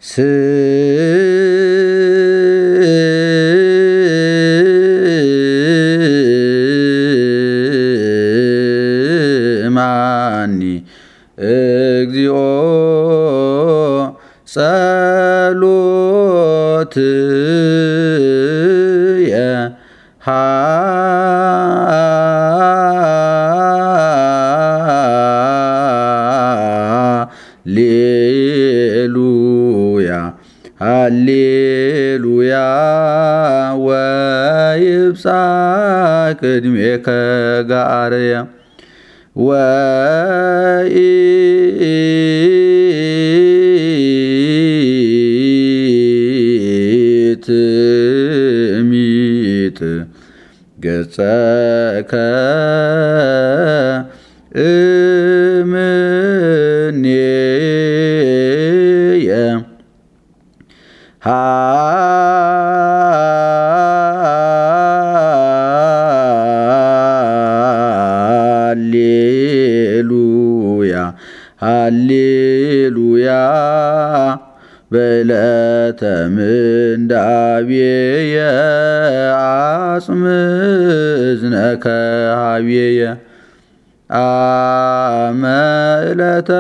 ስማኒ እግዚኦ ጸሎትየ ሃሌሉያ ሃሌሉያ ወይብጻሕ ቅድሜከ ገአርየ ወኢትሚጥ ገጸከ እምኔየ ሃሌሉያ ሃሌሉያ በዕለተ ምንዳቤየ አጽም እዝነከ ኀቤየ አመ ዕለተ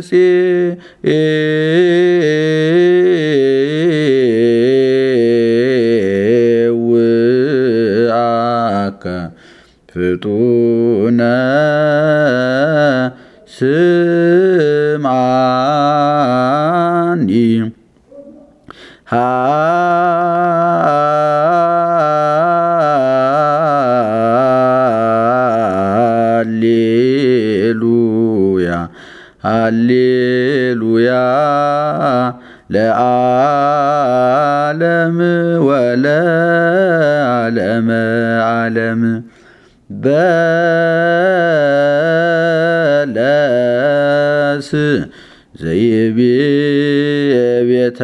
እፄውአከ ፍጡነ ስምዓኒ ሃሌሉያ ሃሌሉያ ለዓለም ወለዓለመ ዓለም በለስ ዘይቤ ቤተ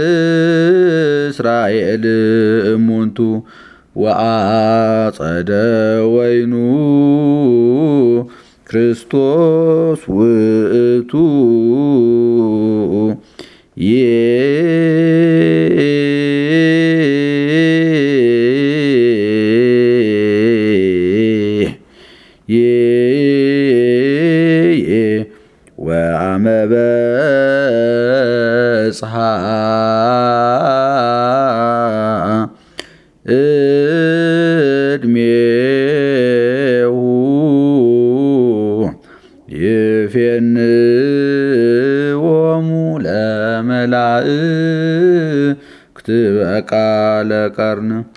እስራኤል እሙንቱ ወአጸደ ወይኑ ክርስቶስ ውእቱ ወአመ በጽሐ ዕድሜሁ ይፌንዎሙ ለመላእክት በቃለ ቀርን